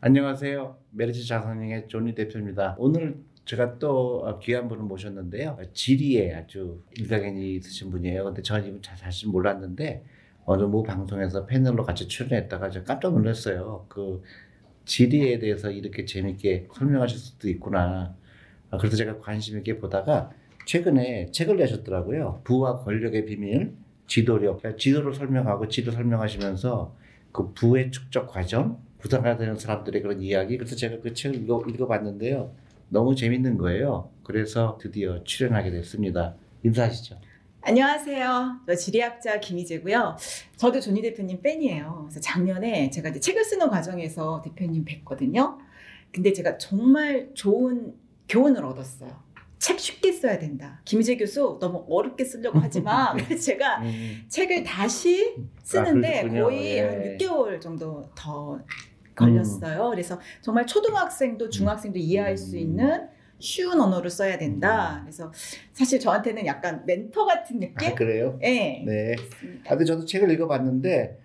안녕하세요. 메리츠 자산행의 조니 대표입니다. 오늘 제가 또 귀한 분을 모셨는데요. 지리에 아주 일가견이 있으신 분이에요. 근데 저는 이분 사실 몰랐는데 어느 모 방송에서 패널로 같이 출연했다가 제가 깜짝 놀랐어요. 그 지리에 대해서 이렇게 재밌게 설명하실 수도 있구나. 그래서 제가 관심 있게 보다가 최근에 책을 내셨더라고요. 부와 권력의 비밀, 지도력. 지도를 설명하고 지도 설명하시면서 그 부의 축적 과정, 부자가 되는 사람들의 그런 이야기. 그래서 제가 그 책을 읽어봤는데요. 너무 재밌는 거예요. 그래서 드디어 출연하게 됐습니다. 인사하시죠. 안녕하세요. 저 지리학자 김희재고요. 저도 조니 대표님 팬이에요. 그래서 작년에 제가 이제 책을 쓰는 과정에서 대표님 뵀거든요. 근데 제가 정말 좋은 교훈을 얻었어요. 책 쉽게 써야 된다. 김희재 교수 너무 어렵게 쓰려고 하지만 그래서 제가 책을 다시 쓰는데 거의 한 6개월 정도 더 걸렸어요. 그래서 정말 초등학생도 중학생도 이해할 수 있는 쉬운 언어로 써야 된다. 그래서 사실 저한테는 약간 멘토 같은 느낌? 그래요? 네. 네. 근데 저도 책을 읽어봤는데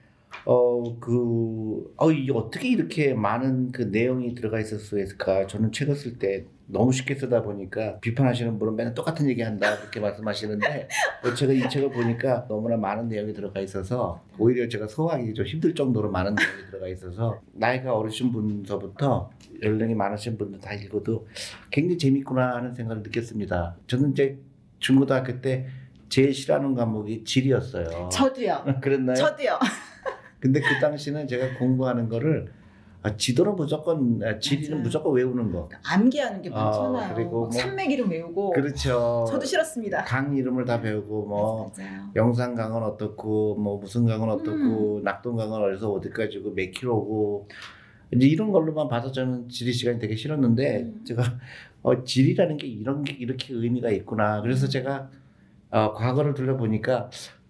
이게 어떻게 이렇게 많은 그 내용이 들어가 있을 수 있을까? 저는 책을 쓸 때 너무 쉽게 쓰다 보니까 비판하시는 분은 맨날 똑같은 얘기 한다 그렇게 말씀하시는데 제가 이 책을 보니까 너무나 많은 내용이 들어가 있어서 오히려 제가 소화하기 좀 힘들 정도로 많은 내용이 들어가 있어서 나이가 어리신 분서부터 연령이 많으신 분들 다 읽어도 굉장히 재밌구나 하는 생각을 느꼈습니다. 저는 이제 중고등학교 때 제일 싫어하는 과목이 지리였어요. 저도요. 그랬나요? 저도요. 근데 그 당시는 제가 공부하는 거를 지도는 무조건, 지리는 맞아요. 무조건 외우는 거. 암기하는 게 많잖아요. 그리고 뭐, 산맥 이름 외우고. 그렇죠. 저도 싫었습니다. 강 이름을 다 배우고 뭐 맞아요. 영산강은 어떻고 뭐 무슨 강은 어떻고 낙동강은 어디서 어디까지고 몇 킬로고 이제 이런 걸로만 봐서 저는 지리 시간이 되게 싫었는데 제가 지리라는 게 이렇게 의미가 있구나. 그래서 제가 과거를 둘러보니까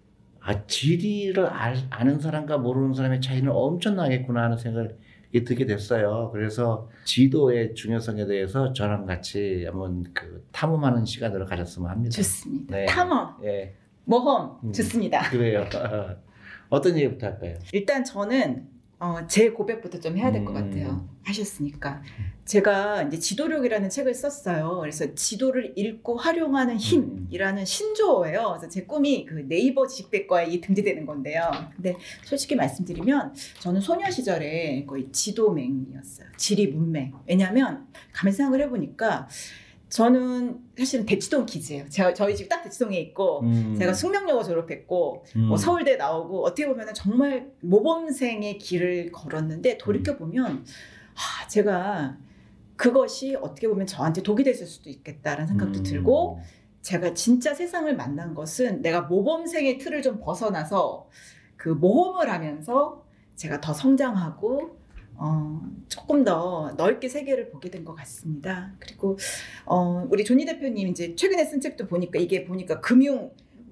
지리를 아는 사람과 모르는 사람의 차이는 엄청나겠구나 하는 생각을 들게 됐어요. 그래서 지도의 중요성에 대해서 저랑 같이 한번 그 탐험하는 시간을 가졌으면 합니다. 좋습니다. 네. 탐험, 네. 모험 좋습니다. 그래요. 어떤 얘기부터 할까요? 일단 저는 제 고백부터 좀 해야 될 것 같아요. 하셨으니까. 제가 이제 지도력이라는 책을 썼어요. 그래서 지도를 읽고 활용하는 힘이라는 신조어예요. 그래서 제 꿈이 그 네이버 지식백과에 등재되는 건데요. 근데 솔직히 말씀드리면 저는 소녀 시절에 거의 지도맹이었어요. 지리 문맹. 왜냐하면 가만히 생각을 해보니까 저는 사실은 대치동 키즈예요. 저희 집 딱 대치동에 있고 제가 숙명여고 졸업했고 뭐 서울대 나오고 어떻게 보면 정말 모범생의 길을 걸었는데 돌이켜보면 제가 그것이 어떻게 보면 저한테 독이 됐을 수도 있겠다라는 생각도 들고 제가 진짜 세상을 만난 것은 내가 모범생의 틀을 좀 벗어나서 그 모험을 하면서 제가 더 성장하고 조금 더 넓게 세계를 보게 된 것 같습니다. 그리고 우리 조니 대표님 이제 최근에 쓴 책도 보니까 이게 보니까 금융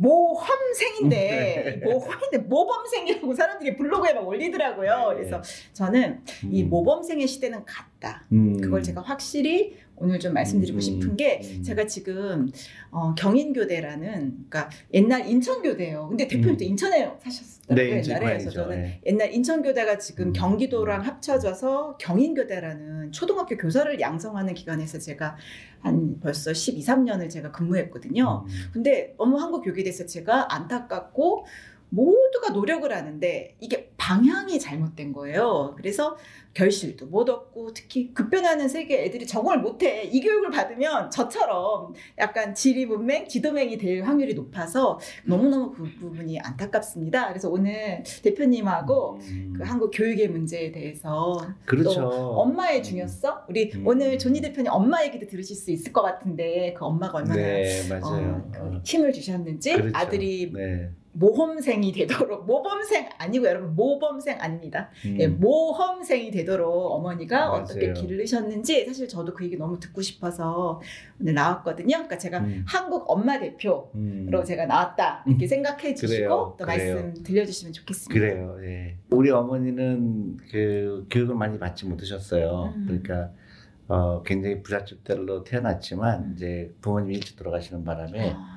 모험생인데 모범생이라고 사람들이 블로그에 막 올리더라고요. 그래서 저는 이 모범생의 시대는 갔다. 그걸 제가 확실히 오늘 좀 말씀드리고 싶은 게 제가 지금 경인교대라는 그러니까 옛날 인천교대예요. 근데 대표님도 인천에 사셨었더라고요. 네, 옛날에. 그래서 저는 옛날 인천교대가 지금 경기도랑 합쳐져서 경인교대라는 초등학교 교사를 양성하는 기관에서 제가 한 벌써 12, 13년을 제가 근무했거든요. 근데 너무 한국 교육에 대해서 제가 안타깝고 모두가 노력을 하는데 이게 방향이 잘못된 거예요. 그래서 결실도 못 얻고 특히 급변하는 세계에 애들이 적응을 못해. 이 교육을 받으면 저처럼 약간 지리 문맹, 지도맹이 될 확률이 높아서 너무너무 그 부분이 안타깝습니다. 그래서 오늘 대표님하고 그 한국 교육의 문제에 대해서 그렇죠. 또 엄마의 중요성? 우리 오늘 조니 대표님 엄마 얘기도 들으실 수 있을 것 같은데 그 엄마가 얼마나 맞아요. 그 힘을 주셨는지 그렇죠. 아들이 모험생이 되도록 모범생 아니고 여러분 모범생 아닙니다. 모험생이 되도록 어머니가 맞아요. 어떻게 기르셨는지 사실 저도 그 얘기 너무 듣고 싶어서 오늘 나왔거든요. 그러니까 제가 한국 엄마 대표로 제가 나왔다 이렇게 생각해 주시고 또 말씀 들려주시면 좋겠습니다. 그래요. 예. 우리 어머니는 그 교육을 많이 받지 못하셨어요. 그러니까 굉장히 부잣집들로 태어났지만 이제 부모님이 일찍 돌아가시는 바람에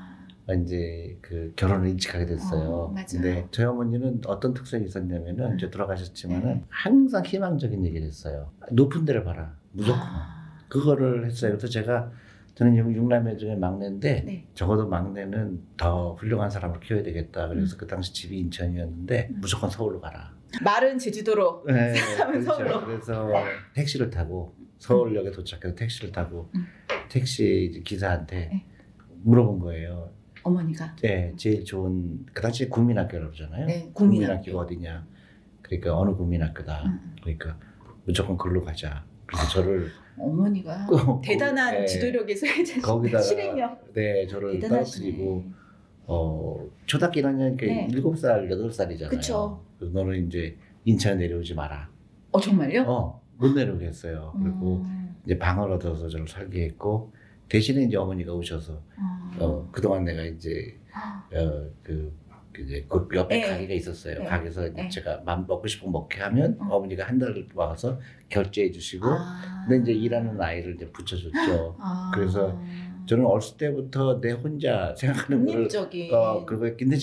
이제 그 결혼을 인식하게 됐어요. 맞아요. 근데 저희 어머니는 어떤 특성이 있었냐면은 이제 돌아가셨지만은 항상 희망적인 얘기를 했어요. 높은 데를 봐라. 무조건. 그거를 했어요. 그래서 저는 6남매 중에 막내인데 네. 적어도 막내는 더 훌륭한 사람을 키워야 되겠다. 그래서 그 당시 집이 인천이었는데 무조건 서울로 가라. 말은 제주도로, 네, 사람은 그렇죠. 서울로. 그래서 택시를 타고 서울역에 도착해서 택시를 타고 택시 기사한테 네. 물어본 거예요. 어머니가. 네, 제일 좋은 그 당시 국민학교라고 그러잖아요. 네, 국민학교가 어디냐? 그러니까 어느 국민학교다. 그러니까 무조건 글로 가자. 그래서 저를 어머니가 대단한 네, 지도력의 소유자, 거기다가 실행력. 네, 저를 대단하시네. 떨어뜨리고 초등학교 1학년 네. 7살, 8살이잖아요. 그쵸. 너는 이제 인천에 내려오지 마라. 정말요? 못 내려오게 했어요. 그리고 이제 방을 얻어서 저를 살게 했고 대신에 이제 어머니가 오셔서 그동안 내가 이제 이제 그 옆에 네. 가게가 있었어요. 네. 가게에서 네. 제가 맘 먹고 싶은 거 먹게 하면 어머니가 한 달 와서 결제해 주시고 근데 이제 일하는 아이를 이제 붙여줬죠. 그래서 저는 어렸을 때부터 내 혼자 생각하는 거를 독립적인. 그거 근데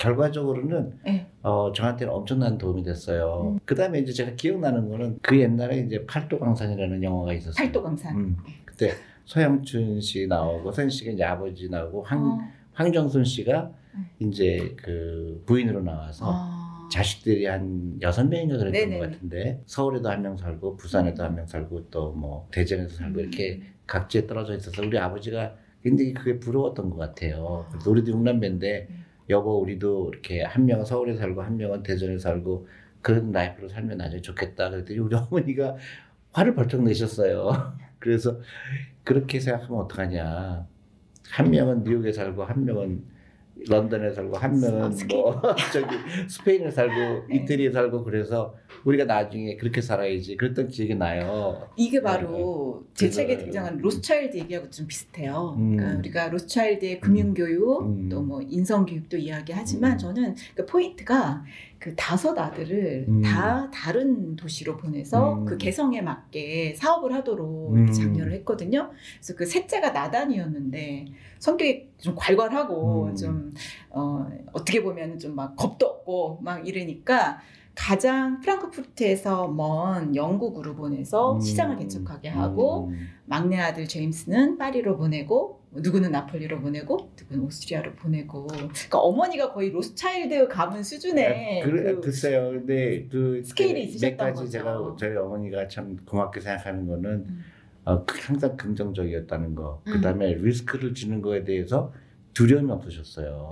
결과적으로는 네. 저한테는 엄청난 도움이 됐어요. 그다음에 이제 제가 기억나는 거는 그 옛날에 이제 팔도강산이라는 영화가 있었어요. 팔도강산. 그때 서영춘 씨 나오고 서영 씨가 이제 아버지 나오고 황정순 씨가 이제 그 부인으로 나와서 자식들이 한 6명인가 그랬던 네네. 것 같은데 서울에도 한 명 살고 부산에도 한 명 살고 또 뭐 대전에도 살고 이렇게 각지에 떨어져 있어서 우리 아버지가 굉장히 그게 부러웠던 것 같아요. 그래서 우리도 6남매인데 여보 우리도 이렇게 한 명은 서울에 살고 한 명은 대전에 살고 그런 라이프로 살면 나중에 좋겠다 그랬더니 우리 어머니가 화를 벌쩍 내셨어요. 그래서 그렇게 생각하면 어떡하냐. 한 명은 뉴욕에 살고 한 명은 런던에 살고 한 명은 뭐 저기 스페인에 살고 이태리에 살고 그래서 우리가 나중에 그렇게 살아야지 그랬던 기억이 나요. 이게 바로 제 그래서, 책에 등장하는 로스차일드 얘기하고 좀 비슷해요. 그러니까 우리가 로스차일드의 금융교육 또 뭐 인성교육도 이야기하지만 저는 그 포인트가 그 5 아들을 다 다른 도시로 보내서 그 개성에 맞게 사업을 하도록 이렇게 장려를 했거든요. 그래서 그 셋째가 나단이었는데 성격이 좀 괄괄하고 좀 어떻게 보면 좀 막 겁도 없고 막 이러니까 가장 프랑크푸르트에서 먼 영국으로 보내서 시장을 개척하게 하고 막내 아들 제임스는 파리로 보내고 누구는 나폴리로 보내고 누구는 오스트리아로 보내고 그러니까 어머니가 거의 로스차일드 가문 수준의 글쎄요. 근데 그 스케일이 있으셨던 몇 가지 거죠. 제가 저희 어머니가 참 고맙게 생각하는 거는 항상 긍정적이었다는 거. 그다음에 리스크를 지는 거에 대해서 두려움이 없으셨어요.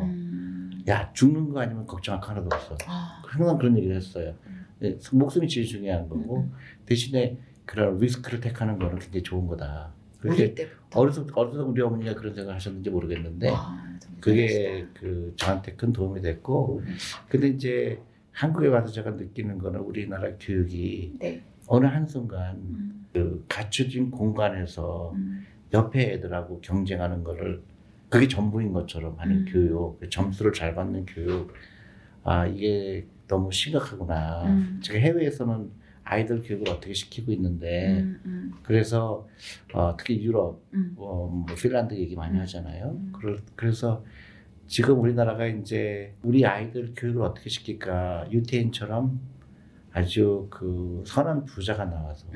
야 죽는 거 아니면 걱정할 거 하나도 없어. 항상 그런 얘기를 했어요. 목숨이 제일 중요한 거고 대신에 그런 리스크를 택하는 거는 굉장히 좋은 거다. 그렇게 어려서 우리 어머니가 그런 생각을 하셨는지 모르겠는데 그게 그 저한테 큰 도움이 됐고 근데 이제 한국에 와서 제가 느끼는 거는 우리나라 교육이 어느 한순간 그 갖춰진 공간에서 옆에 애들하고 경쟁하는 거를 그게 전부인 것처럼 하는 교육, 점수를 잘 받는 교육, 이게 너무 심각하구나. 제가 해외에서는 아이들 교육을 어떻게 시키고 있는데, 그래서 특히 유럽, 뭐 핀란드 얘기 많이 하잖아요. 그래서 지금 우리나라가 이제 우리 아이들 교육을 어떻게 시킬까, 유태인처럼 아주 그 선한 부자가 나와서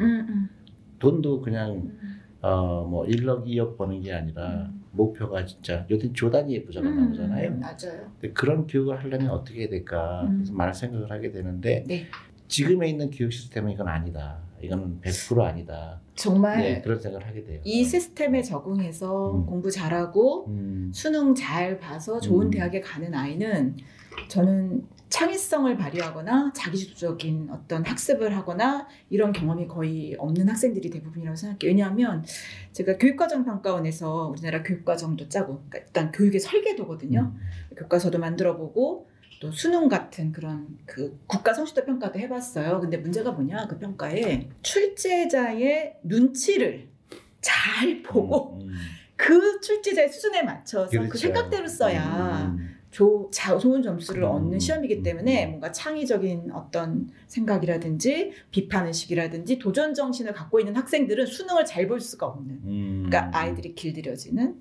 돈도 그냥 뭐 1억, 2억 버는 게 아니라 목표가 진짜 요즘 조단위의 부자가 나오잖아요. 맞아요. 근데 그런 교육을 하려면 어떻게 해야 될까? 그래서 많은 생각을 하게 되는데 지금에 있는 교육 시스템은 이건 아니다. 이거는 100% 아니다. 정말 그런 생각을 하게 돼요. 이 시스템에 적응해서 공부 잘하고 수능 잘 봐서 좋은 대학에 가는 아이는 저는 창의성을 발휘하거나 자기주도적인 어떤 학습을 하거나 이런 경험이 거의 없는 학생들이 대부분이라고 생각해요. 왜냐하면 제가 교육과정평가원에서 우리나라 교육과정도 짜고 그러니까 일단 교육의 설계도거든요. 교과서도 만들어보고 또 수능 같은 그런 그 국가 성취도 평가도 해봤어요. 근데 문제가 뭐냐 그 평가에 출제자의 눈치를 잘 보고 그 출제자의 수준에 맞춰서 그렇죠. 그 생각대로 써야 좋은 점수를 얻는 시험이기 때문에 뭔가 창의적인 어떤 생각이라든지 비판의식이라든지 도전 정신을 갖고 있는 학생들은 수능을 잘 볼 수가 없는 그러니까 아이들이 길들여지는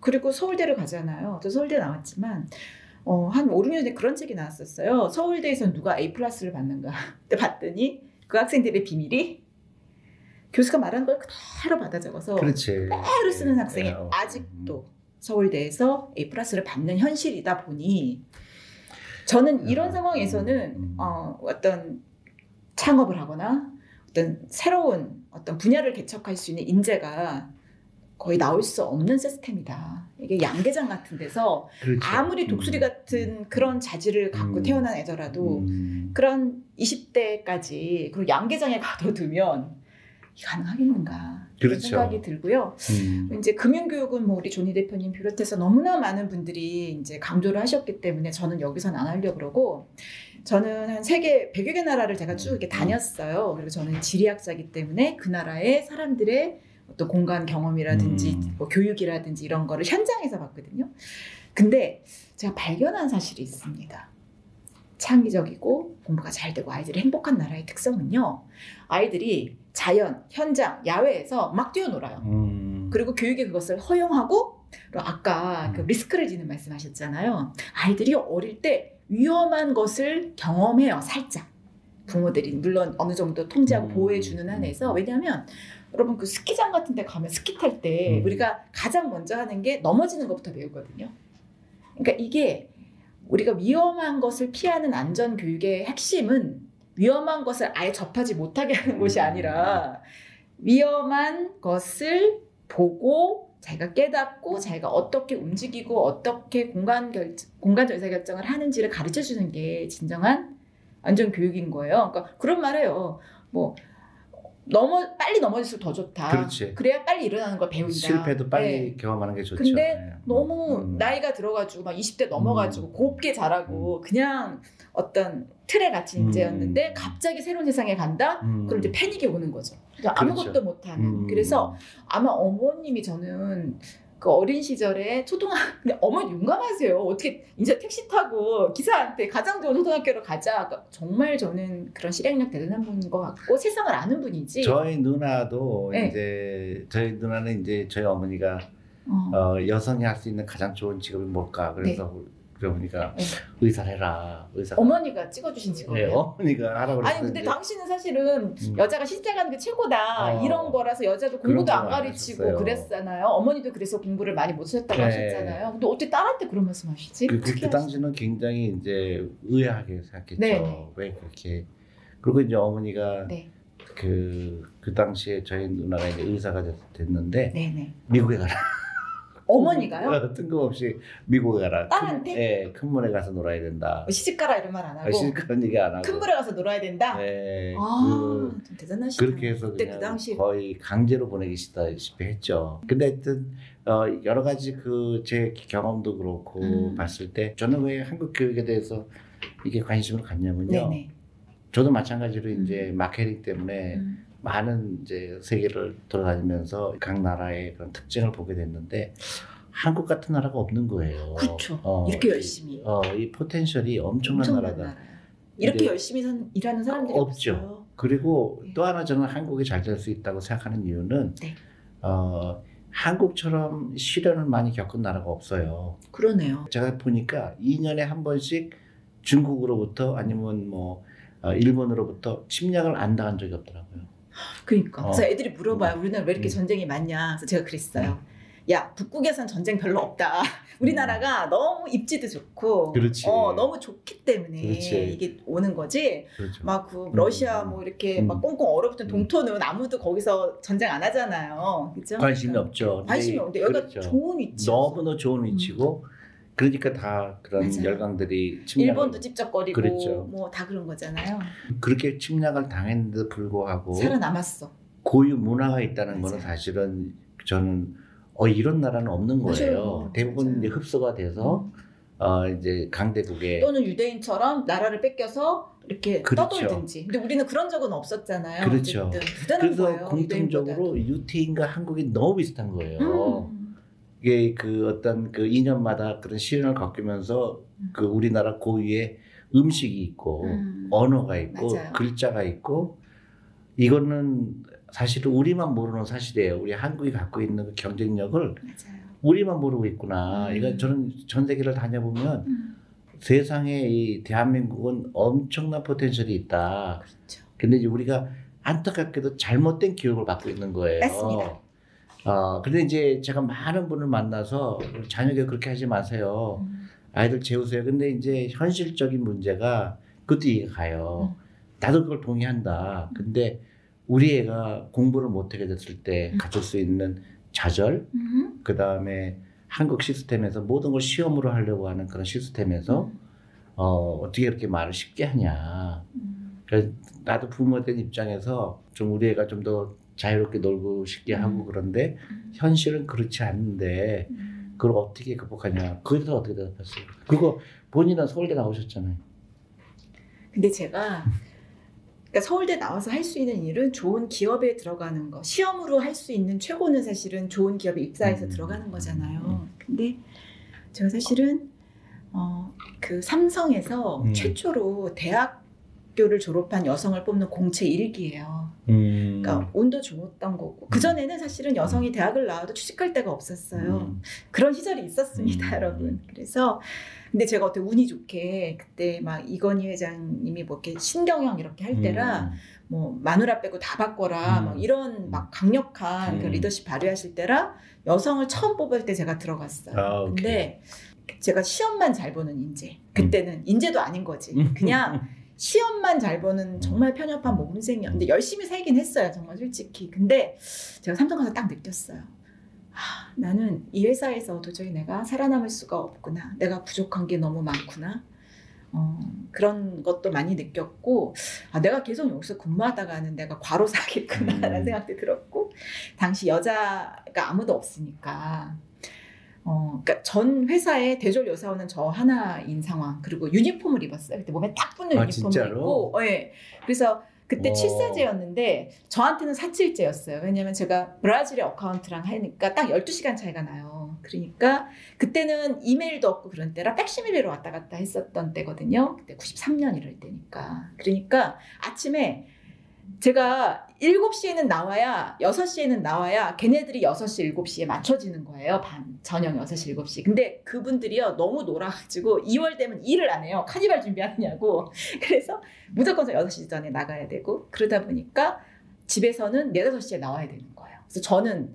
그리고 서울대를 가잖아요. 저 서울대 나왔지만 한 5, 6년 전에 그런 책이 나왔었어요. 서울대에서 누가 A 플러스를 받는가. 근데 봤더니 그 학생들의 비밀이 교수가 말한 걸 그대로 받아 적어서 그렇지. 그대로 쓰는 학생이 아직도 서울대에서 A 플러스를 받는 현실이다 보니 저는 이런 상황에서는 어떤 창업을 하거나 어떤 새로운 어떤 분야를 개척할 수 있는 인재가 거의 나올 수 없는 시스템이다. 이게 양계장 같은 데서 그렇죠. 아무리 독수리 같은 그런 자질을 갖고 태어난 애더라도 그런 20대까지 그리고 양계장에 가둬두면 이게 가능하겠는가 그런 그렇죠. 생각이 들고요. 이제 금융교육은 뭐 우리 조니 대표님 비롯해서 너무나 많은 분들이 이제 강조를 하셨기 때문에 저는 여기서는 안 하려고 그러고 저는 한 세계 100여 개 나라를 제가 쭉 이렇게 다녔어요. 그리고 저는 지리학자이기 때문에 그 나라의 사람들의 어떤 공간 경험이라든지 뭐 교육이라든지 이런 거를 현장에서 봤거든요. 근데 제가 발견한 사실이 있습니다. 창의적이고 공부가 잘 되고 아이들이 행복한 나라의 특성은요. 아이들이 자연, 현장, 야외에서 막 뛰어놀아요. 그리고 교육이 그것을 허용하고 그리고 아까 그 리스크를 지는 말씀하셨잖아요. 아이들이 어릴 때 위험한 것을 경험해요. 살짝. 부모들이 물론 어느 정도 통제하고 보호해주는 한에서. 왜냐하면 여러분 그 스키장 같은 데 가면 스키 탈 때 우리가 가장 먼저 하는 게 넘어지는 것부터 배우거든요. 그러니까 이게 우리가 위험한 것을 피하는 안전교육의 핵심은 위험한 것을 아예 접하지 못하게 하는 것이 아니라 위험한 것을 보고 자기가 깨닫고 자기가 어떻게 움직이고 어떻게 공간적 의사결정을 하는지를 가르쳐주는 게 진정한 안전교육인 거예요. 그러니까 그런 말해요. 뭐 빨리 넘어질수록 더 좋다. 그렇지. 그래야 빨리 일어나는 걸 배운다. 실패도 빨리 경험하는 게 좋죠. 근데 너무 나이가 들어가지고 막 20대 넘어가지고 곱게 자라고 그냥 어떤 틀에 갇힌 인재였는데 갑자기 새로운 세상에 간다? 그럼 이제 패닉이 오는 거죠. 아무것도 그렇죠. 못하는. 그래서 아마 어머님이 저는 그 어린 시절에 근데 어머니 용감하세요. 어떻게 이제 택시 타고 기사한테 가장 좋은 초등학교로 가자. 그러니까 정말 저는 그런 실행력 대단한 분인 것 같고 세상을 아는 분이지. 저희 누나도 네. 이제 저희 누나는 이제 저희 어머니가 여성이 할 수 있는 가장 좋은 직업이 뭘까? 그래서 우리 어머니가 네. 의사를 해라. 의사. 어머니가 찍어주신 네, 직업이에요. 어머니가 하라고 아니 근데 당신은 사실은 여자가 실제 가는 게 최고다 이런 거라서 여자도 공부도 안 가르치고 하셨어요. 그랬잖아요. 어머니도 그래서 공부를 많이 못하셨다고 네. 하셨잖아요. 근데 어떻게 딸한테 그런 말씀하시지? 그 당시는 굉장히 이제 의아하게 생각했죠. 네. 왜 그렇게? 그리고 이제 어머니가 네, 그 당시에 저희 누나가 이제 의사가 됐는데 네, 네. 미국에 가라. 어머니가요? 뜬금없이 미국에 가라. 딸한테? 네, 큰 물에 가서 놀아야 된다. 시집가라 이런 말 안 하고 그런 얘기 안 하고. 큰 물에 가서 놀아야 된다? 네, 좀 대단하시다. 그렇게 해서 그때 그냥 그 당시 거의 강제로 보내기시다시피 했죠. 근데 하여튼 여러 가지 그 제 경험도 그렇고 봤을 때 저는 왜 한국 교육에 대해서 이게 관심을 갖냐면요. 네네. 저도 마찬가지로 이제 마케팅 때문에 많은 이제 세계를 돌아다니면서 각 나라의 그런 특징을 보게 됐는데 한국 같은 나라가 없는 거예요. 그렇죠. 이렇게 열심히. 이 포텐셜이 엄청난 나라다. 나라예요. 이렇게 열심히 일하는 사람들이 없죠. 없어요. 그리고 네. 또 하나 저는 한국이 잘 될 수 있다고 생각하는 이유는 네. 한국처럼 시련을 많이 겪은 나라가 없어요. 그러네요. 제가 보니까 2년에 한 번씩 중국으로부터 아니면 뭐 일본으로부터 침략을 안 당한 적이 없더라고요. 그러니까. 그래서 애들이 물어봐요. 우리나라 왜 이렇게 전쟁이 많냐. 그래서 제가 그랬어요. 야, 북극에선 전쟁 별로 없다. 우리나라가 너무 입지도 좋고, 그렇지. 너무 좋기 때문에 그렇지. 이게 오는 거지. 그렇죠. 막 그 러시아 뭐 이렇게 막 꽁꽁 얼어붙은 동토는 아무도 거기서 전쟁 안 하잖아요. 그죠? 관심이 없죠. 관심이 없는데 여기가 그렇죠. 좋은 위치. 너무나 좋은 위치고, 그러니까 다 그런 맞아요. 열강들이 침략을 일본도 찝쩍거리고 그랬죠. 뭐 다 그런 거잖아요. 그렇게 침략을 당했는데도 불구하고 살아남았어. 고유 문화가 있다는 거는 맞아요. 사실은 저는 이런 나라는 없는 거예요. 맞아요. 대부분 맞아요. 이제 흡수가 돼서 이제 강대국에 또는 유대인처럼 나라를 뺏겨서 이렇게 그렇죠. 떠돌든지. 근데 우리는 그런 적은 없었잖아요. 그렇죠. 어쨌든 대단한 그래서 거예요. 공통적으로 유태인과 한국이 너무 비슷한 거예요. 이게 그 어떤 그 2년마다 그런 시련을 겪으면서 그 우리나라 고유의 음식이 있고 언어가 있고 맞아요. 글자가 있고 이거는 사실은 우리만 모르는 사실이에요. 우리 한국이 갖고 있는 그 경쟁력을 맞아요. 우리만 모르고 있구나. 이거 저는 전 세계를 다녀보면 세상에 이 대한민국은 엄청난 포텐셜이 있다. 그렇죠. 근데 이제 우리가 안타깝게도 잘못된 교육을 받고 있는 거예요. 맞습니다. 근데 이제 제가 많은 분을 만나서 자녀가 그렇게 하지 마세요. 아이들 재우세요. 근데 이제 현실적인 문제가 그것도 이해가 가요. 나도 그걸 동의한다. 근데 우리 애가 공부를 못하게 됐을 때 가질 수 있는 좌절, 그 다음에 한국 시스템에서 모든 걸 시험으로 하려고 하는 그런 시스템에서 어떻게 이렇게 말을 쉽게 하냐. 그래서 나도 부모 된 입장에서 좀 우리 애가 좀 더 자유롭게 놀고 싶게 하고 그런데 현실은 그렇지 않은데 그걸 어떻게 극복하냐. 그에 대해서 어떻게 대답했어요? 그리고 본인은 서울대 나오셨잖아요. 근데 제가 그러니까 서울대 나와서 할 수 있는 일은 좋은 기업에 들어가는 거. 시험으로 할 수 있는 최고는 사실은 좋은 기업에 입사해서 들어가는 거잖아요. 근데 제가 사실은 그 삼성에서 최초로 대학교를 졸업한 여성을 뽑는 공채 1기예요. 그러니까 운도 좋았던 거고 그 전에는 사실은 여성이 대학을 나와도 취직할 데가 없었어요. 그런 시절이 있었습니다, 여러분. 그래서 근데 제가 어떻게 운이 좋게 그때 막 이건희 회장님이 뭐 이렇게 신경영 이렇게 할 때라 뭐 마누라 빼고 다 바꿔라 막 이런 막 강력한 그 리더십 발휘하실 때라 여성을 처음 뽑을 때 제가 들어갔어요. 근데 제가 시험만 잘 보는 인재. 그때는 인재도 아닌 거지. 그냥 시험만 잘 보는 정말 편협한 모범생이었는데 열심히 살긴 했어요. 정말 솔직히. 근데 제가 삼성 가서 딱 느꼈어요. 나는 이 회사에서 도저히 내가 살아남을 수가 없구나. 내가 부족한 게 너무 많구나. 그런 것도 많이 느꼈고 내가 계속 여기서 근무하다가는 내가 과로사겠구나라는 생각도 들었고 당시 여자가 아무도 없으니까 그러니까 전 회사의 대졸 여사원은 저 하나인 상황. 그리고 유니폼을 입었어요. 그때 몸에 딱 붙는 유니폼을 진짜로? 입고 네. 그래서 그때 7사제였는데 저한테는 4.7제였어요. 왜냐면 제가 브라질의 어카운트랑 하니까 딱 12시간 차이가 나요. 그러니까 그때는 이메일도 없고 그런 때라 팩시밀리로 왔다 갔다 했었던 때거든요. 그때 93년 이럴 때니까. 그러니까 아침에 제가 7시에는 나와야 6시에는 나와야 걔네들이 6시 7시에 맞춰지는 거예요. 저녁 6시 7시. 근데 그분들이요 너무 놀아가지고 2월 되면 일을 안 해요. 카니발 준비하느냐고. 그래서 무조건 저 6시 전에 나가야 되고 그러다 보니까 집에서는 4, 5시에 나와야 되는 거예요. 그래서 저는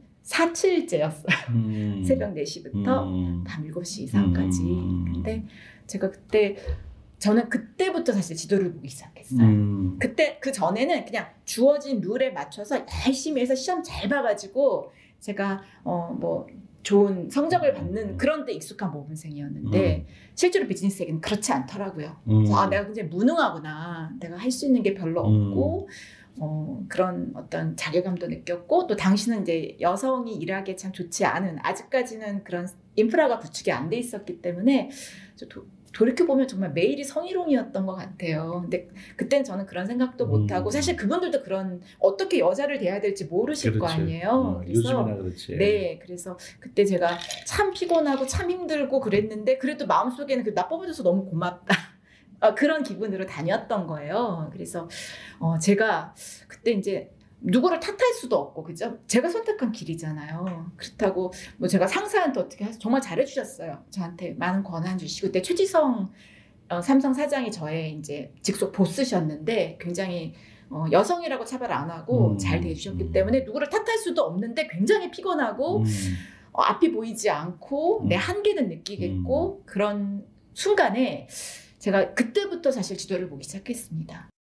4.7제였어요. 새벽 4시부터 밤 7시 이상까지. 근데 제가 저는 그때부터 사실 지도를 보기 시작했어요. 그때 그 전에는 그냥 주어진 룰에 맞춰서 열심히 해서 시험 잘 봐가지고 제가 뭐 좋은 성적을 받는 그런 데 익숙한 모범생이었는데 실제로 비즈니스 세계는 그렇지 않더라고요. 그래서 내가 굉장히 무능하구나. 내가 할 수 있는 게 별로 없고 그런 어떤 자괴감도 느꼈고 또 당시는 이제 여성이 일하기에 참 좋지 않은 아직까지는 그런 인프라가 구축이 안 돼 있었기 때문에 돌이켜보면 정말 매일이 성희롱이었던 것 같아요. 근데 그때는 저는 그런 생각도 못하고 사실 그분들도 그런 어떻게 여자를 대해야 될지 모르실 거 아니에요. 그래서 요즘이나 그렇지. 네, 그래서 그때 제가 참 피곤하고 참 힘들고 그랬는데 그래도 마음속에는 나 뽑아줘서 너무 고맙다. 그런 기분으로 다녔던 거예요. 그래서 제가 그때 이제 누구를 탓할 수도 없고 그죠? 제가 선택한 길이잖아요. 그렇다고 뭐 제가 상사한테 어떻게 해서 정말 잘해주셨어요. 저한테 많은 권한 주시고 그때 최지성 삼성 사장이 저의 이제 직속 보스셨는데 굉장히 여성이라고 차별 안 하고 잘 대해주셨기 때문에 누구를 탓할 수도 없는데 굉장히 피곤하고 앞이 보이지 않고 내 한계는 느끼겠고 그런 순간에 제가 그때부터 사실 지도를 보기 시작했습니다.